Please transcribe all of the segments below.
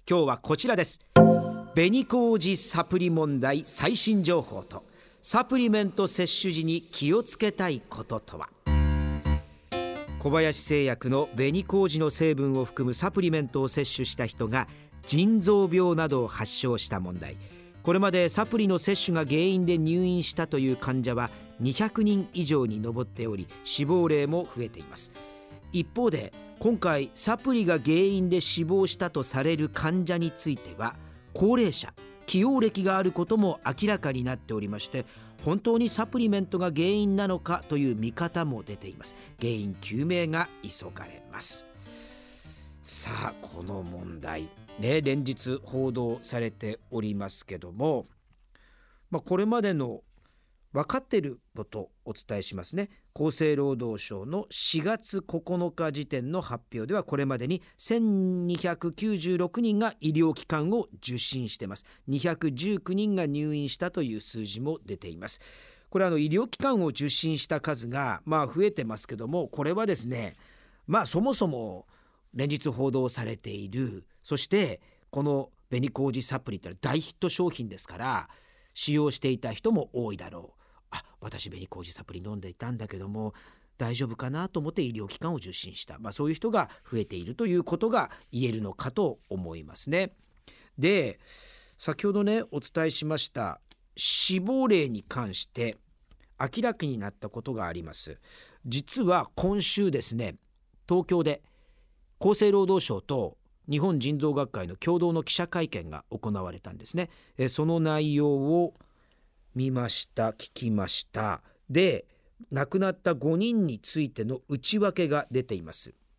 今日はこちらです。紅麹サプリ問題最新情報と、サプリメント摂取時に気をつけたいこととは。小林製薬の紅麹の成分を含むサプリメントを摂取した人が腎臓病などを発症した問題。これまでサプリの摂取が原因で入院したという患者は200人以上に上っており、死亡例も増えています。一方で今回サプリが原因で死亡したとされる患者については、高齢者、既往歴があることも明らかになっておりまして、本当にサプリメントが原因なのかという見方も出ています。原因究明が急がれます。さあ、この問題ね、連日報道されておりますけども、これまでの分かっていることをお伝えしますね。厚生労働省の4月9日時点の発表では、これまでに1296人が医療機関を受診しています。219人が入院したという数字も出ています。これは医療機関を受診した数が増えてますけども、これはですね、そもそも連日報道されている、そしてこの紅麹サプリって大ヒット商品ですから、使用していた人も多いだろう。私紅麹サプリ飲んでいたんだけども大丈夫かなと思って医療機関を受診した、そういう人が増えているということが言えるのかと思いますね。で、先ほどねお伝えしました死亡例に関して明らかになったことがあります。実は今週ですね、東京で厚生労働省と日本腎臓学会の共同の記者会見が行われたんですね。その内容を見ました、聞きました。で、亡くなった5人についての内訳が出ています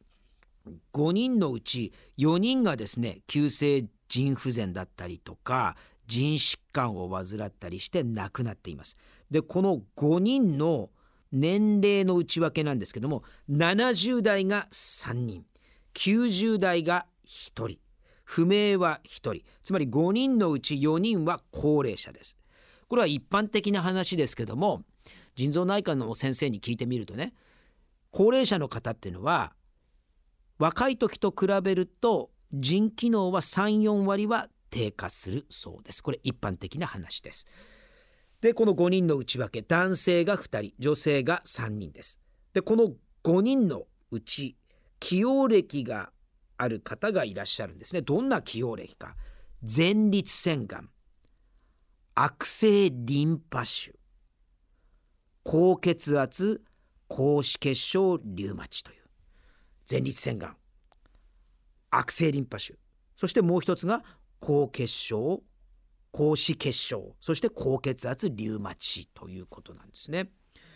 。5人のうち4人がですね、急性腎不全だったりとか腎疾患を患ったりして亡くなっています。で、この5人の年齢の内訳なんですけども、70代が3人、90代が1人、不明は1人、つまり5人のうち4人は高齢者です。これは一般的な話ですけども、腎臓内科の先生に聞いてみるとね、高齢者の方っていうのは若い時と比べると腎機能は 3,4 割は低下するそうです。これ一般的な話です。で、この5人の内訳、男性が2人、女性が3人です。で、この5人のうち既往歴がある方がいらっしゃるんですね。どんな既往歴か。前立腺がん、悪性リンパ腫、高血圧、高脂血症リウマチという前立腺がん、悪性リンパ腫、そしてもう一つが高血症、高脂血症、そして高血圧リウマチということなんですね。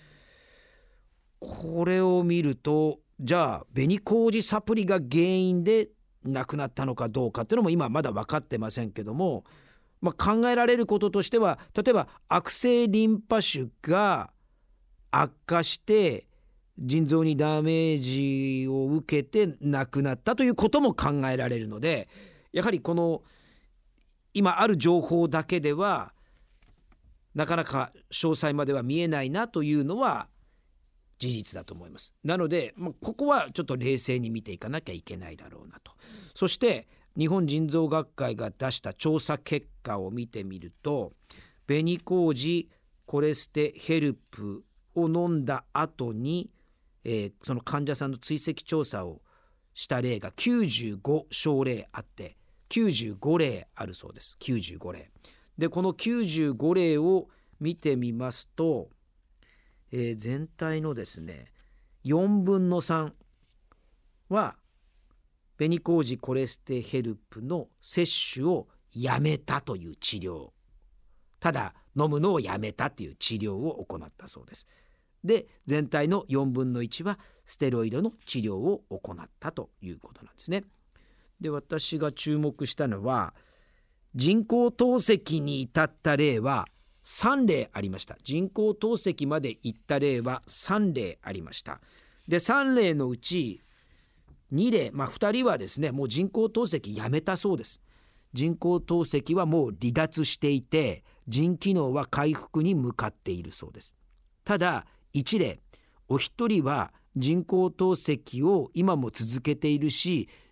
これを見ると、じゃあ紅麹サプリが原因で亡くなったのかどうかっていうのも今まだ分かってませんけども、考えられることとしては、例えば悪性リンパ腫が悪化して腎臓にダメージを受けて亡くなったということも考えられるので、やはりこの今ある情報だけではなかなか詳細までは見えないなというのは事実だと思います。なので、ここはちょっと冷静に見ていかなきゃいけないだろうなと。そして日本腎臓学会が出した調査結果を見てみると、紅麹コレステヘルプを飲んだ後に、その患者さんの追跡調査をした例が95症例あって、95例あるそうです。95例で、この95例を見てみますと、全体のですね4分の3は紅麹コレステヘルプの摂取をやめたという治療、ただ飲むのをやめたという治療を行ったそうです。で、全体の4分の1はステロイドの治療を行ったということなんですね。で、私が注目したのは人工透析に至った例は3例ありました。人工透析まで行った例は3例ありました。で、3例のうち2例、2人はですね、もう人工透析やめたそうです。人工透析はもう離脱していて、腎機能は回復に向かっているそうです。ただ1例、お一人は人工透析を今も続けているし、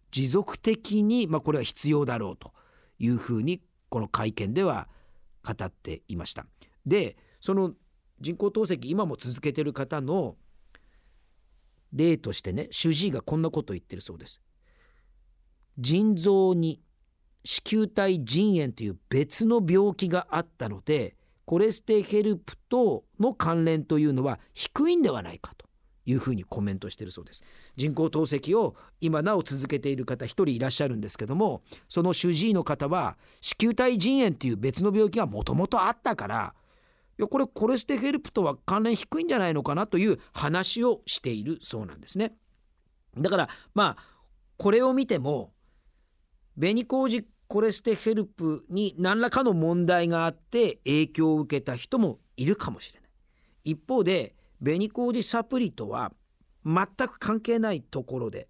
持続的に、これは必要だろうというふうにこの会見では語っていました。で、その人工透析今も続けている方の例としてね、主治医がこんなことを言ってるそうです。腎臓に子宮体腎炎という別の病気があったので、コレステヘルプとの関連というのは低いんではないかというふうにコメントしているそうです。人工透析を今なお続けている方一人いらっしゃるんですけども、その主治医の方は子宮体腎炎という別の病気がもともとあったから、これコレステヘルプとは関連低いんじゃないのかなという話をしているそうなんですね。だからこれを見ても紅麹コレステヘルプに何らかの問題があって影響を受けた人もいるかもしれない。一方で紅麹サプリとは全く関係ないところで、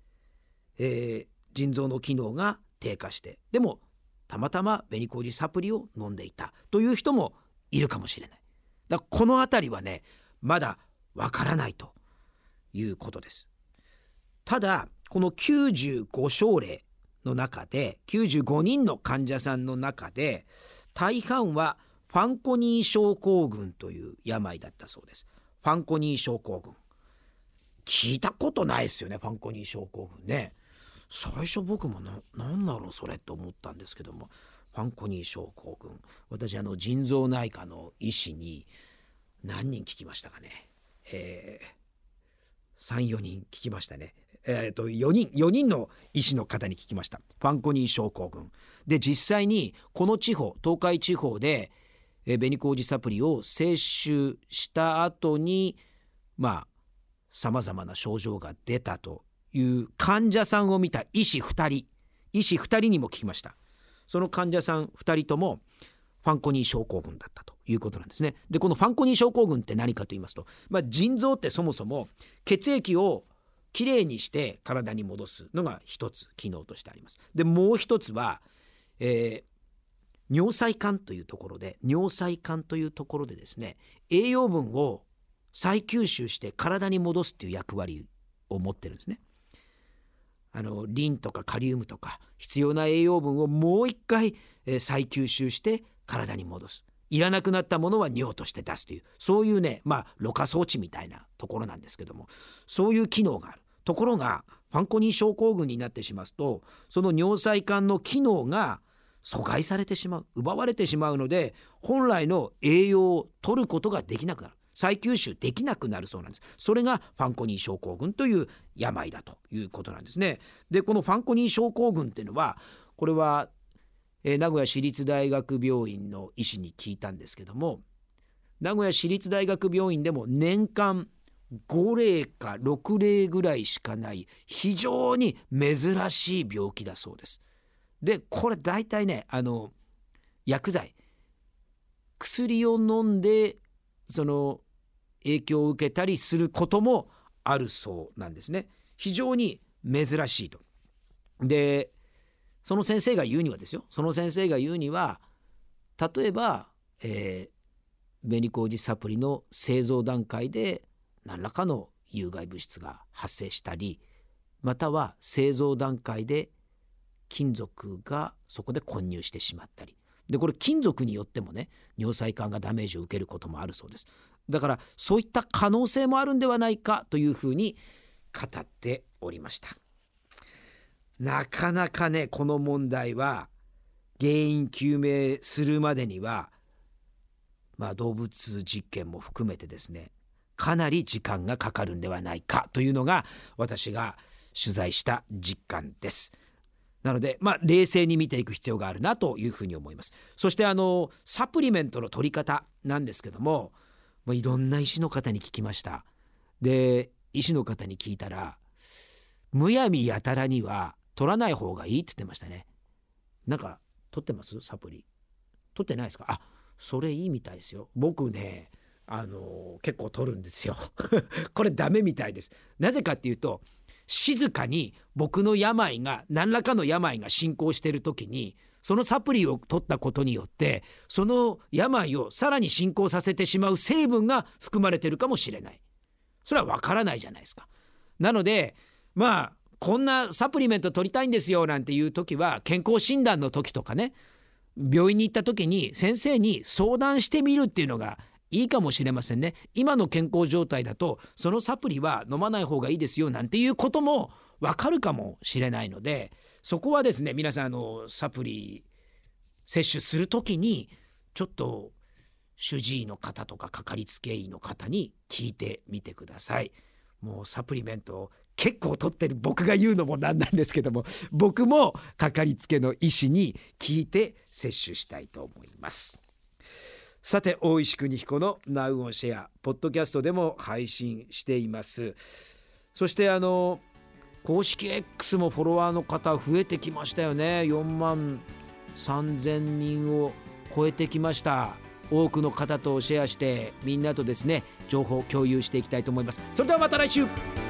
腎臓の機能が低下して、でもたまたま紅麹サプリを飲んでいたという人もいるかもしれない。だからこのあたりはね、まだわからないということです。ただこの95症例の中で95人の患者さんの中で大半はファンコニー症候群という病だったそうです。ファンコニー症候群、聞いたことないですよね。ファンコニー症候群ね。最初僕もなんだろうそれと思ったんですけども、ファンコニー症候群、私腎臓内科の医師に何人聞きましたかね、3、4人聞きましたね。4人の医師の方に聞きました。ファンコニー症候群で、実際にこの地方、東海地方で紅麹サプリを摂取した後にさまざまな症状が出たという患者さんを見た医師2人にも聞きました。その患者さん2人ともファンコニー症候群だったということなんですね。で、このファンコニー症候群って何かと言いますと、腎臓ってそもそも血液をきれいにして体に戻すのが一つ機能としてあります。で、もう一つは、尿細管というところでですね、栄養分を再吸収して体に戻すっていう役割を持ってるんですね。リンとかカリウムとか必要な栄養分をもう一回、再吸収して体に戻す。いらなくなったものは尿として出すという、そういうね、ろ過装置みたいなところなんですけども、そういう機能がある。ところがファンコニー症候群になってしまうと、その尿細管の機能が阻害されてしまう、奪われてしまうので、本来の栄養を取ることができなくなる、再吸収できなくなるそうなんです。それがファンコニー症候群という病だということなんですね。で、このファンコニー症候群っていうのは、これは名古屋市立大学病院の医師に聞いたんですけども、名古屋市立大学病院でも年間5例か6例ぐらいしかない非常に珍しい病気だそうです。で、これ大体ね、薬剤、薬を飲んでその影響を受けたりすることもあるそうなんですね。非常に珍しいと。で、その先生が言うには例えば、紅麹サプリの製造段階で何らかの有害物質が発生したり、または製造段階で金属がそこで混入してしまったりで、これ金属によってもね、尿細管がダメージを受けることもあるそうです。だからそういった可能性もあるんではないかというふうに語っておりました。なかなかね、この問題は原因究明するまでには、動物実験も含めてですね、かなり時間がかかるんではないかというのが私が取材した実感です。なので、冷静に見ていく必要があるなというふうに思います。そしてサプリメントの取り方なんですけども、いろんな医師の方に聞きました。で、医師の方に聞いたら、むやみやたらには取らない方がいいって言ってましたね。なんか取ってます？サプリ取ってないですか？それいいみたいですよ。僕ね、結構取るんですよこれダメみたいです。なぜかっていうと、静かに僕の病が何らかの病が進行している時にそのサプリを取ったことによってその病をさらに進行させてしまう成分が含まれているかもしれない。それは分からないじゃないですか。なのでここんなサプリメント取りたいんですよなんていう時は、健康診断の時とかね、病院に行った時に先生に相談してみるっていうのがいいかもしれませんね。今の健康状態だとそのサプリは飲まない方がいいですよなんていうこともわかるかもしれないので、そこはですね、皆さんサプリ摂取する時にちょっと主治医の方とかかかりつけ医の方に聞いてみてください。もうサプリメントを結構取ってる僕が言うのもなんなんですけども、僕もかかりつけの医師に聞いて摂取したいと思います。さて、大石邦彦の Now on Share ポッドキャストでも配信しています。そして公式 X もフォロワーの方増えてきましたよね。4万3000人を超えてきました。多くの方とシェアして、みんなとですね、情報を共有していきたいと思います。それではまた来週。